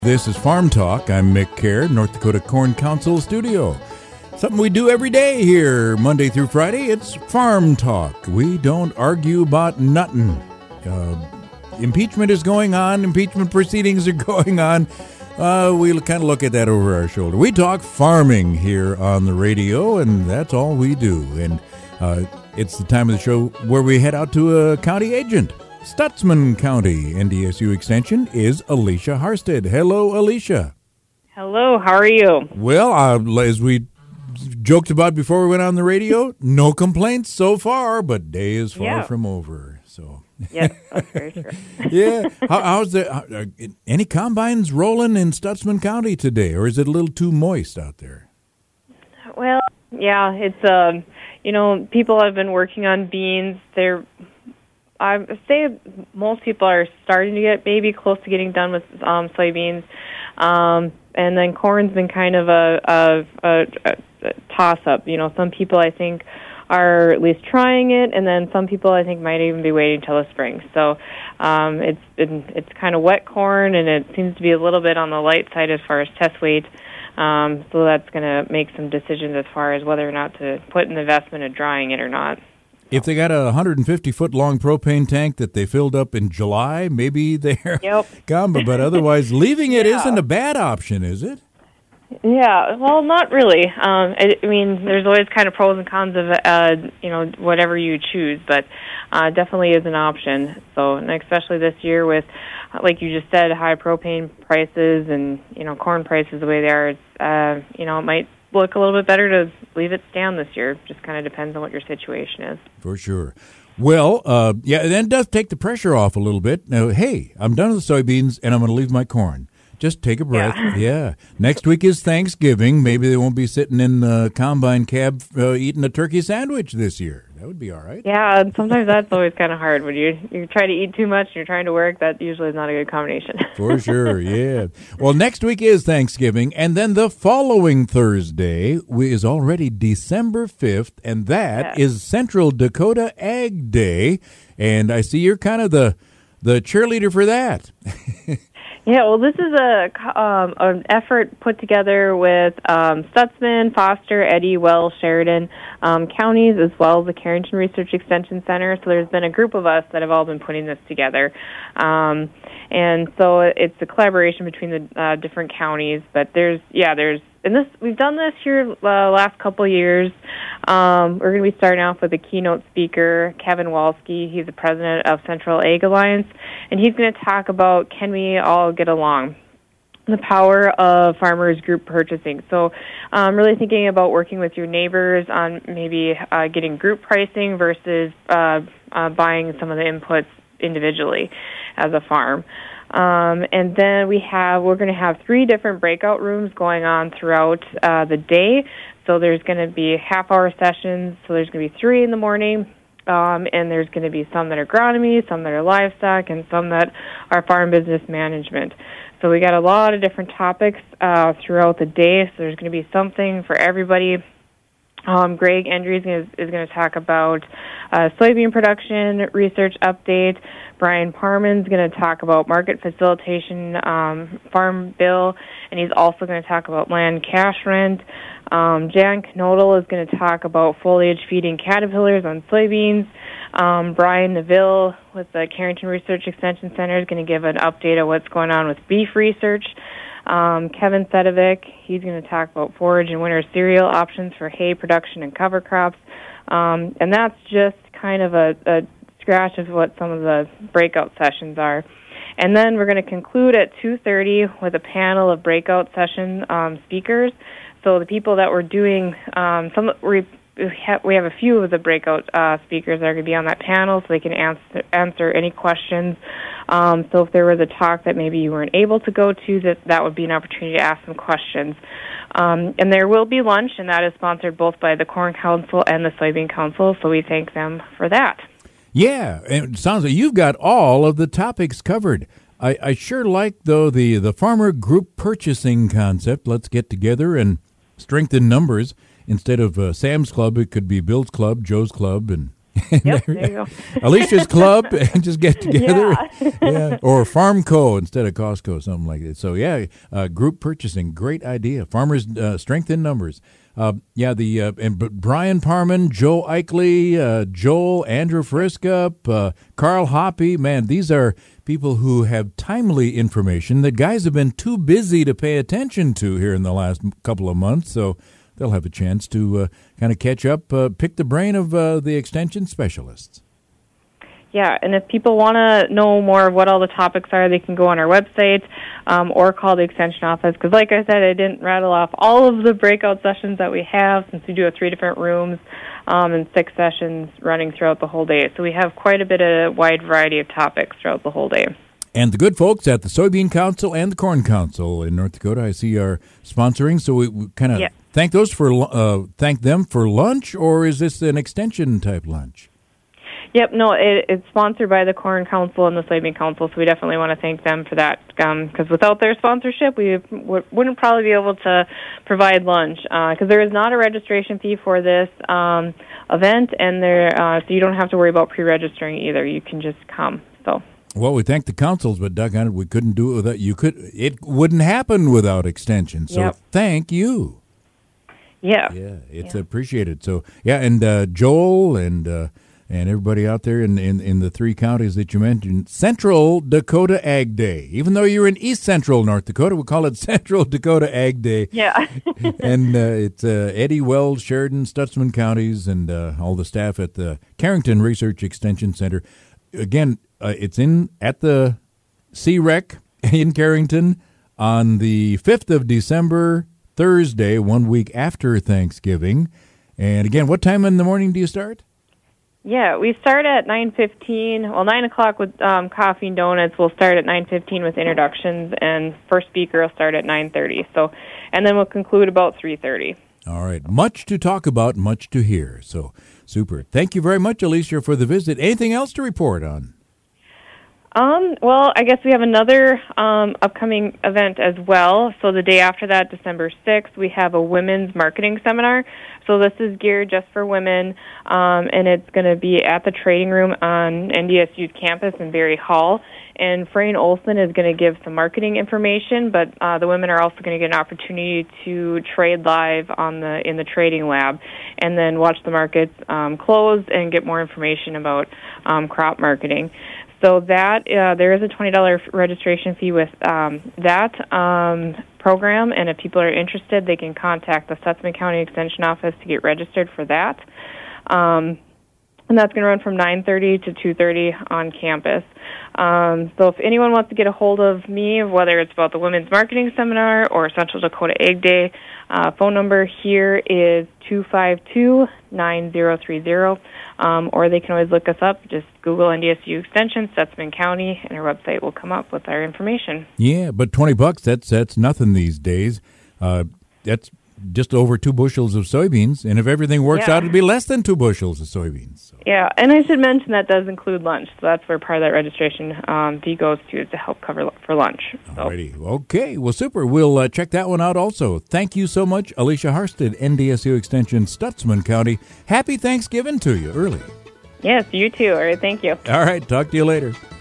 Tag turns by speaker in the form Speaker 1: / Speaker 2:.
Speaker 1: This is Farm Talk. I'm Mick Kerr, North Dakota Corn Council Studio. Something we do every day here, Monday through Friday. It's Farm Talk. We don't argue about nothing. Impeachment is going on. Impeachment proceedings are going on. We kind of look at that over our shoulder. We talk farming here on the radio, and that's all we do. And it's the time of the show where we head out to a county agent. Stutsman County NDSU extension is Alicia Harstead. Hello, Alicia.
Speaker 2: Hello, how are you?
Speaker 1: Well, as we joked about before we went on the radio, no complaints so far, but day is far from over. So
Speaker 2: yes, that's very true.
Speaker 1: Yeah. How's any combines rolling in Stutsman County today, or is it a little too moist out there?
Speaker 2: Well, yeah, it's people have been working on beans. I say most people are starting to get maybe close to getting done with soybeans, and then corn's been kind of a toss-up. Some people I think are at least trying it, and then some people I think might even be waiting till the spring. So it's kind of wet corn, and it seems to be a little bit on the light side as far as test weight. So that's going to make some decisions as far as whether or not to put an investment in drying it or not.
Speaker 1: If they got a 150-foot-long propane tank that they filled up in July, maybe they're gone. But otherwise, leaving it isn't a bad option, is it?
Speaker 2: Yeah, well, not really. I mean, there's always kind of pros and cons of, whatever you choose, but definitely is an option. So, and especially this year with, like you just said, high propane prices and, corn prices the way they are, it's, it might look a little bit better to leave it stand this year. Just kind of depends on what your situation is.
Speaker 1: For sure. Well, that does take the pressure off a little bit. Now, hey, I'm done with the soybeans, and I'm going to leave my corn. Just take a breath. Yeah. Next week is Thanksgiving. Maybe they won't be sitting in the combine cab eating a turkey sandwich this year. That would be all right.
Speaker 2: Yeah, and sometimes that's always kind of hard. When you try to eat too much and you're trying to work, that usually is not a good combination.
Speaker 1: For sure, yeah. Well, next week is Thanksgiving, and then the following Thursday is already December 5th, and that is Central Dakota Ag Day. And I see you're kind of the cheerleader for that.
Speaker 2: Yeah, well, this is an effort put together with Stutsman, Foster, Eddy, Wells, Sheridan counties, as well as the Carrington Research Extension Center. So there's been a group of us that have all been putting this together. And so it's a collaboration between the different counties. But we've done this here last couple of years. We're going to be starting off with a keynote speaker, Kevin Walski. He's the president of Central Ag Alliance, and he's going to talk about can we all get along, the power of farmers group purchasing. So really thinking about working with your neighbors on maybe getting group pricing versus buying some of the inputs individually as a farm. And then we're going to have 3 different breakout rooms going on throughout the day. So there's going to be half-hour sessions. So there's going to be 3 in the morning, and there's going to be some that are agronomy, some that are livestock, and some that are farm business management. So we got a lot of different topics throughout the day. So there's going to be something for everybody. Greg Andrews is going to talk about soybean production research update. Brian Parman's going to talk about market facilitation farm bill, and he's also going to talk about land cash rent. Jan Knodel is going to talk about foliage feeding caterpillars on soybeans. Brian Neville with the Carrington Research Extension Center is going to give an update of what's going on with beef research. Kevin Sedovic, he's going to talk about forage and winter cereal options for hay production and cover crops. And that's just kind of a scratch of what some of the breakout sessions are. And then we're going to conclude at 2:30 with a panel of breakout session speakers. So the people that we're doing, we have a few of the breakout speakers that are going to be on that panel, so they can answer any questions. So if there was a talk that maybe you weren't able to go to, that would be an opportunity to ask some questions. And there will be lunch, and that is sponsored both by the Corn Council and the Soybean Council, so we thank them for that.
Speaker 1: Yeah, it sounds like you've got all of the topics covered. I sure like, though, the farmer group purchasing concept. Let's get together and strengthen numbers. Instead of Sam's Club, it could be Bill's Club, Joe's Club, and
Speaker 2: Yep, there you go.
Speaker 1: Alicia's Club, and just get together.
Speaker 2: Yeah.
Speaker 1: Or Farmco instead of Costco, something like that. So, group purchasing, great idea. Farmers Strength in Numbers. Brian Parman, Joe Eichley, Joel, Andrew Friskup, Carl Hoppy. Man, these are people who have timely information that guys have been too busy to pay attention to here in the last couple of months. So they'll have a chance to kind of catch up, pick the brain of the extension specialists.
Speaker 2: Yeah, and if people want to know more of what all the topics are, they can go on our website or call the Extension office. Because like I said, I didn't rattle off all of the breakout sessions that we have, since we do have 3 different rooms and 6 sessions running throughout the whole day. So we have quite a bit of wide variety of topics throughout the whole day.
Speaker 1: And the good folks at the Soybean Council and the Corn Council in North Dakota, I see, are sponsoring. So we kind of thank them for lunch, or is this an extension type lunch?
Speaker 2: Yep, no, it's sponsored by the Corn Council and the Soybean Council, so we definitely want to thank them for that, because without their sponsorship, we wouldn't probably be able to provide lunch, because there is not a registration fee for this event, and so you don't have to worry about pre-registering either. You can just come. So.
Speaker 1: Well, we thank the councils, but doggone it, we couldn't do it without you. It wouldn't happen without extension. So thank you. Yeah, it's appreciated. So and Joel and everybody out there in the 3 counties that you mentioned, Central Dakota Ag Day. Even though you're in East Central North Dakota, we call it Central Dakota Ag Day. Yeah. And it's Eddy, Wells, Sheridan, Stutsman counties, and all the staff at the Carrington Research Extension Center. Again, it's at the CREC in Carrington on the 5th of December, Thursday, 1 week after Thanksgiving. And again, what time in the morning do you start?
Speaker 2: Yeah, we start at 9:15. Well, 9 o'clock with coffee and donuts. We'll start at 9:15 with introductions, and first speaker will start at 9:30. So, and then we'll conclude about 3:30.
Speaker 1: All right, much to talk about, much to hear. So, super. Thank you very much, Alicia, for the visit. Anything else to report on?
Speaker 2: Well, I guess we have another upcoming event as well. So the day after that, December 6th, we have a women's marketing seminar. So this is geared just for women, and it's going to be at the trading room on NDSU's campus in Berry Hall. And Frayne Olson is going to give some marketing information, but the women are also going to get an opportunity to trade live in the trading lab, and then watch the markets close and get more information about crop marketing. So that there is a $20 registration fee with that program, and if people are interested, they can contact the Stutsman County Extension Office to get registered for that. And that's going to run from 9:30 to 2:30 on campus. So if anyone wants to get a hold of me, whether it's about the Women's Marketing Seminar or Central Dakota Ag Day, phone number here is 252-9030, or they can always look us up. Just Google NDSU Extension, Stutsman County, and our website will come up with our information.
Speaker 1: Yeah, but $20, that's nothing these days. That's just over 2 bushels of soybeans, and if everything works out, it'd be less than 2 bushels of soybeans. So.
Speaker 2: Yeah, and I should mention that does include lunch, so that's where part of that registration fee goes to help cover for lunch. So.
Speaker 1: Alrighty, okay, well, super. We'll check that one out also. Thank you so much, Alicia Harstead, NDSU Extension, Stutsman County. Happy Thanksgiving to you early.
Speaker 2: Yes, you too. All right, thank you.
Speaker 1: All right, talk to you later.